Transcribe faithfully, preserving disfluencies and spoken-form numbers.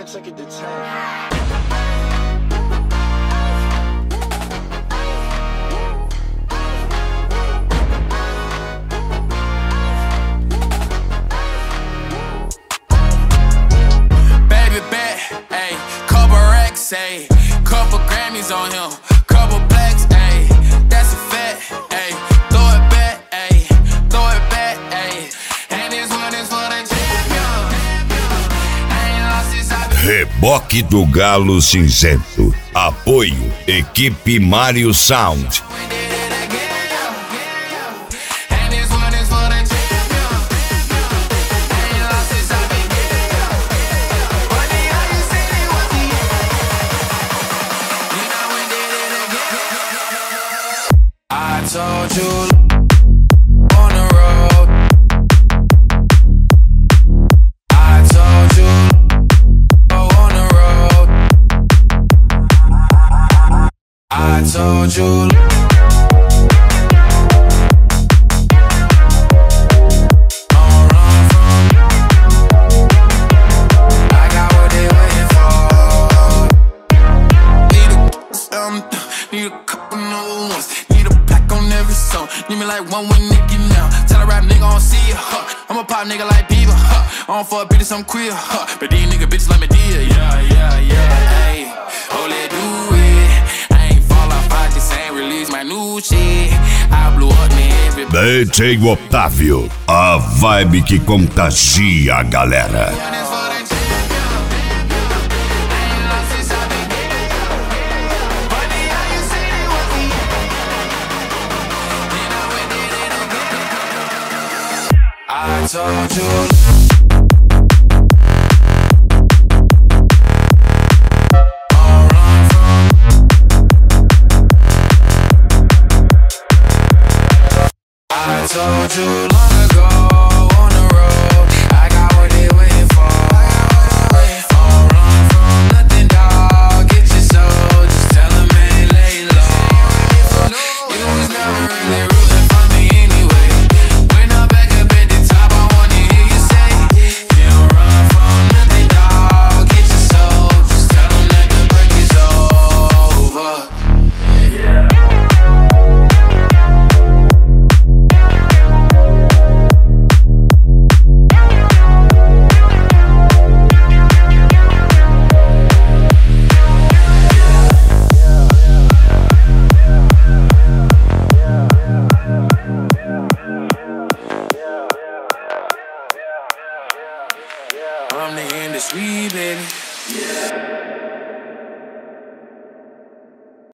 took it to ten. Say, couple Grammys on him, couple blacks, ayy, that's a fact, ayy, throw it back, ayy, throw it back, ayy, and this one is for the champion, I ain't lost since I've been... Reboque do Galo Cinzento. Apoio Equipe Mário Sound. I told you on the road. I told you on the road. I told you. Don't run from. I got what they waiting for. Need a um, need a couple new ones. Need me like one with Nicki now. Tell a rap nigga I don't see ya, huh. I'm a pop nigga like Bieber, huh. I don't fuck bitches, I'm queer, huh. But these nigga bitches like me dear, yeah, yeah, yeah. Ayy, oh let do it. I ain't fall off, I just ain't release my new shit. I blew up me everybody. D J Otávio, a vibe que contagia a galera. I told you. Don't run from. I told you long ago on the road. I got what they waiting for. Don't run from nothing, dog. Get your soul. Just tell them ain't lay low. You was never really rooting for me anyway. When I'm back up at the top, I wanna hear you say, don't run from nothing, dog. Get your soul. Just tell them that the break is over. Yeah. I'm the industry, baby. Yeah.